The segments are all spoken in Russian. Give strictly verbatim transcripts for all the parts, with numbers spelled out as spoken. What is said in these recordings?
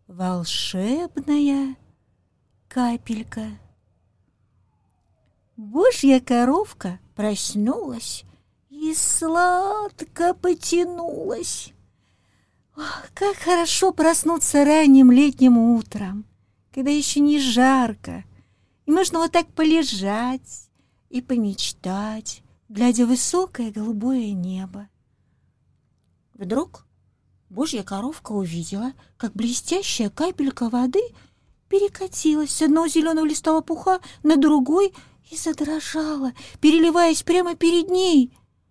волшебная капелька. Божья коровка проснулась и сладко потянулась. Ох, как хорошо проснуться ранним летним утром, когда еще не жарко, и можно вот так полежать и помечтать, глядя в высокое голубое небо. Вдруг Божья коровка увидела, как блестящая капелька воды перекатилась с одного зеленого листа лопуха на другой и задрожала, переливаясь прямо перед ней.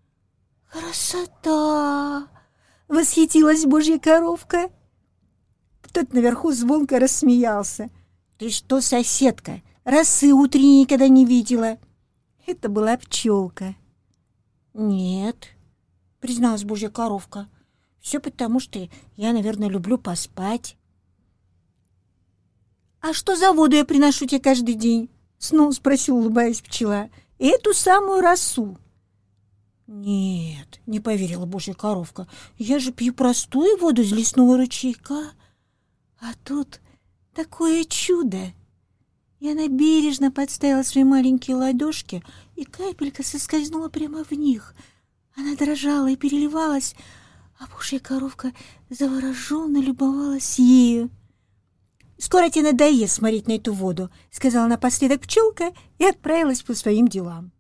«Красота!» — восхитилась Божья коровка. Кто-то наверху звонко рассмеялся. «Ты что, соседка, росы утренней никогда не видела?» Это была пчелка. «Нет», — призналась Божья коровка, — «все потому, что я, наверное, люблю поспать». «А что за воду я приношу тебе каждый день?» — снова спросила, улыбаясь, пчела. «Эту самую росу». «Нет», — не поверила Божья коровка, — «я же пью простую воду из лесного ручейка. А тут такое чудо!» И она бережно подставила свои маленькие ладошки, и капелька соскользнула прямо в них. Она дрожала и переливалась, а Божья коровка завороженно любовалась ею. «Скоро тебе надоест смотреть на эту воду», — сказала напоследок пчелка и отправилась по своим делам.